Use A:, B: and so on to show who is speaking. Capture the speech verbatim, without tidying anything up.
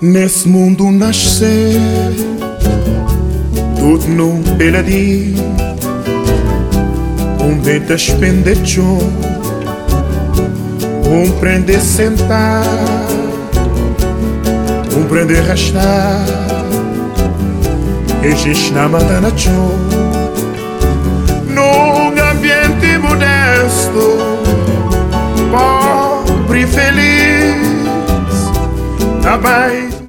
A: Nesse mundo nascer tudo num peladinho, um vento espendecho, um prender sentar, um prender arrastar, e gente na matana cho. Num ambiente modesto, pobre e feliz, tá bem